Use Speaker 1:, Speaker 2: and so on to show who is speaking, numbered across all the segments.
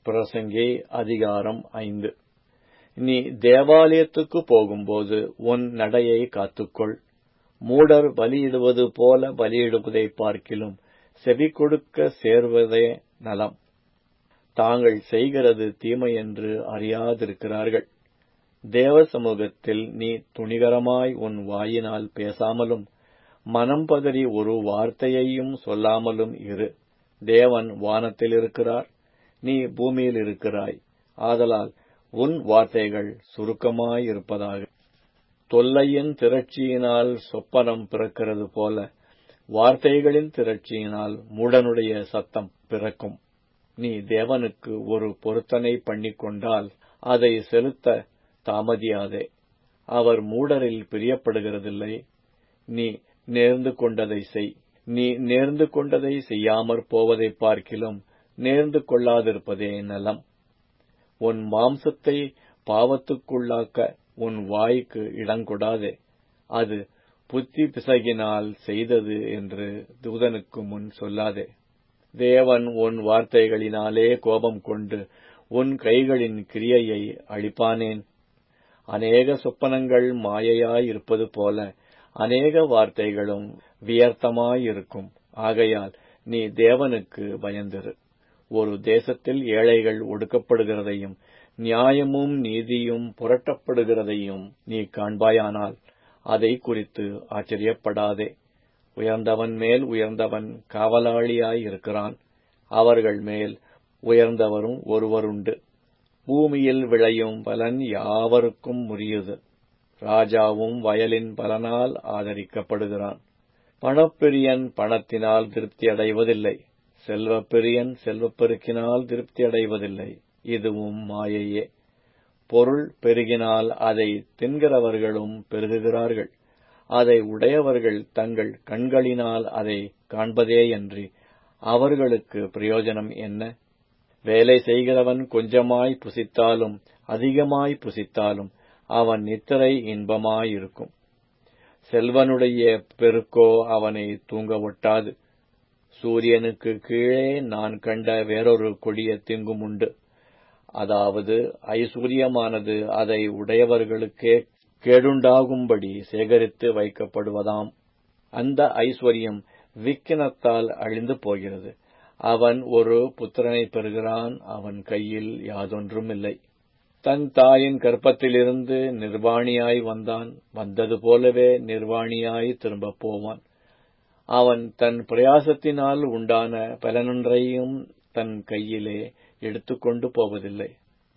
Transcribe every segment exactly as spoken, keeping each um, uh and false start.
Speaker 1: பிரசங்கி அதிகாரம் ஐந்து. நீ தேவாலயத்துக்கு போகும்போது உன் நடையை காத்துக்கொள். மூடர் பலியிடுவது போல பலியிடுவதை பார்க்கிலும் செவி கொடுக்க சேர்வதே நலம். தாங்கள் செய்கிறது தீமையென்று அறியாதிருக்கிறார்கள். தேவ சமூகத்தில் நீ துணிகரமாய் உன் வாயினால் பேசாமலும் மனம் பதறி ஒரு வார்த்தையையும் சொல்லாமலும் இரு. தேவன் வானத்தில் இருக்கிறார், நீ பூமியில் இருக்கிறாய். ஆதலால் உன் வார்த்தைகள் சுருக்கமாயிருப்பதாக. தொல்லையின் திரட்சியினால் சொப்பனம் பிறக்கிறது போல வார்த்தைகளின் திரட்சியினால் மூடனுடைய சத்தம் பிறக்கும். நீ தேவனுக்கு ஒரு பொருத்தனை பண்ணிக்கொண்டால் அதை செலுத்த தாமதியாதே. அவர் மூடரில் பிரியப்படுகிறதில்லை. நீ நேர்ந்து கொண்டதை செய். நீ நேர்ந்து கொண்டதை செய்யாமற் போவதை பார்க்கிலும் நேர்ந்து கொள்ளாதிருப்பதே நலம். உன் மாம்சத்தை பாவத்துக்குள்ளாக்க உன் வாய்க்கு இடங்கொடாதே. அது புத்தி பிசகினால் செய்தது என்று தூதனுக்கு முன் சொல்லாதே. தேவன் உன் வார்த்தைகளினாலே கோபம் கொண்டு உன் கைகளின் கிரியையை அழிப்பானேன்? அநேக சொப்பனங்கள் மாயையாயிருப்பது போல அநேக வார்த்தைகளும் வியர்த்தமாயிருக்கும். ஆகையால் நீ தேவனுக்கு பயந்திரு. ஒரு தேசத்தில் ஏழைகள் ஒடுக்கப்படுகிறதையும் நியாயமும் நீதியும் புரட்டப்படுகிறதையும் நீ காண்பாயானால் அதை குறித்து ஆச்சரியப்படாதே. உயர்ந்தவன் மேல் உயர்ந்தவன் காவலாளியாயிருக்கிறான். அவர்கள் மேல் உயர்ந்தவரும் ஒருவருண்டு. பூமியில் விளையும் பலன் யாவருக்கும் உரியது. ராஜாவும் வயலின் பலனால் ஆதரிக்கப்படுகிறான். பணப்பிரியன் பணத்தினால் திருப்தி அடைவதில்லை. செல்வப்பிரியன் செல்வப்பெருக்கினால் திருப்தி அடைவதில்லை. இதுவும் மாயையே. பொருள் பெருகினால் அதை தின்கிறவர்களும் பெருகுகிறார்கள். அதை உடையவர்கள் தங்கள் கண்களினால் அதை காண்பதேயன்றி அவர்களுக்கு பிரயோஜனம் என்ன? வேலை செய்கிறவன் கொஞ்சமாய் புசித்தாலும் அதிகமாய் புசித்தாலும் அவன் நித்திரை இன்பமாயிருக்கும். செல்வனுடைய பெருக்கோ அவனை தூங்க ஒட்டாது. சூரியனுக்கு கீழே நான் கண்ட வேறொரு கொடிய தீங்கும் உண்டு. அதாவது ஐசுரியமானது அதை உடையவர்களுக்கே கேடுண்டாகும்படி சேகரித்து வைக்கப்படுவதாம். அந்த ஐஸ்வர்யம் விக்கினத்தால் அழிந்து போகிறது. அவன் ஒரு புத்திரனை பெறுகிறான், அவன் கையில் யாதொன்றும் இல்லை. தன் தாயின் கர்ப்பத்திலிருந்து நிர்வாணியாய் வந்தான், வந்தது போலவே நிர்வாணியாய் திரும்பப் போவான். அவன் தன் பிரயாசத்தினால் உண்டான பலனொன்றையும் தன் கையிலே எடுத்துக்கொண்டு போவதில்லை.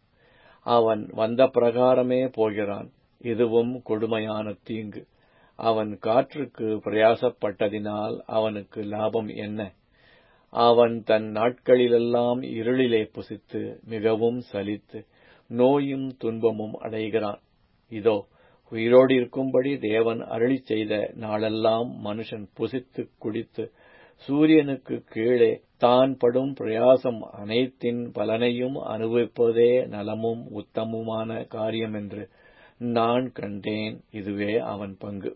Speaker 1: அவன் வந்த பிரகாரமே போகிறான். இதுவும் கொடுமையான தீங்கு. அவன் காற்றுக்கு பிரயாசப்பட்டதினால் அவனுக்கு லாபம் என்ன? அவன் தன் நாட்களிலெல்லாம் இருளிலே புசித்து மிகவும் சலித்து நோயும் துன்பமும் அடைகிறான். இதோ, உயிரோடு இருக்கும்படி தேவன் அருளிச் செய்த நாளெல்லாம் மனுஷன் புசித்து குடித்து சூரியனுக்கு கீழே தான் படும் பிரயாசம் அனைத்தின் பலனையும் அனுபவிப்பதே நலமும் உத்தமுமான காரியமென்று நான் கண்டேன். இதுவே அவன் பங்கு.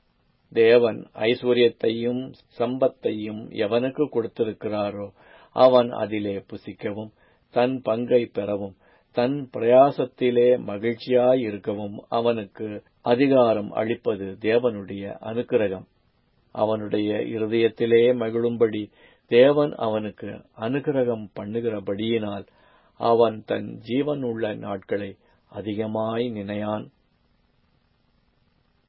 Speaker 1: தேவன் ஐஸ்வர்யத்தையும் சம்பத்தையும் எவனுக்கு கொடுத்திருக்கிறாரோ அவன் அதிலே புசிக்கவும் தன் பங்கை பெறவும் தன் பிரயாசத்திலே மகிழ்ச்சியாயிருக்கவும் அவனுக்கு அதிகாரம் அளிப்பது தேவனுடைய அனுக்கிரகம். அவனுடைய இருதயத்திலே மகிழும்படி தேவன் அவனுக்கு அனுக்கிரகம் பண்ணுகிறபடியினால் அவன் தன் ஜீவனுள்ள நாட்களை அதிகமாய் நினையான்.